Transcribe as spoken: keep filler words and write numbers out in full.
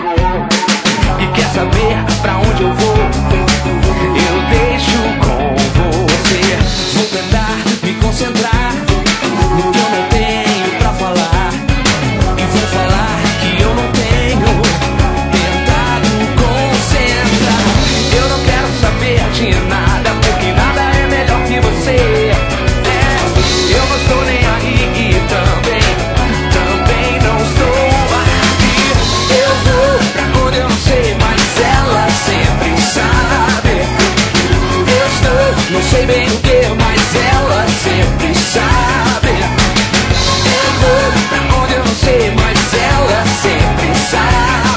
e quer saber pra onde eu vou, eu deixo com você. Vou tentar me concentrar no que eu não tenho pra falar, e vou falar que eu não tenho tentado concentrar. Eu não quero saber de nada, porque nada é melhor que você. É, eu não estou nem aí e também, também não estou aqui. Eu vou pra onde eu não sei, mas ela sempre sabe. Eu estou, não sei bem o que, mas ela sempre sabe. Eu vou pra onde eu não sei, mas ela sempre sabe.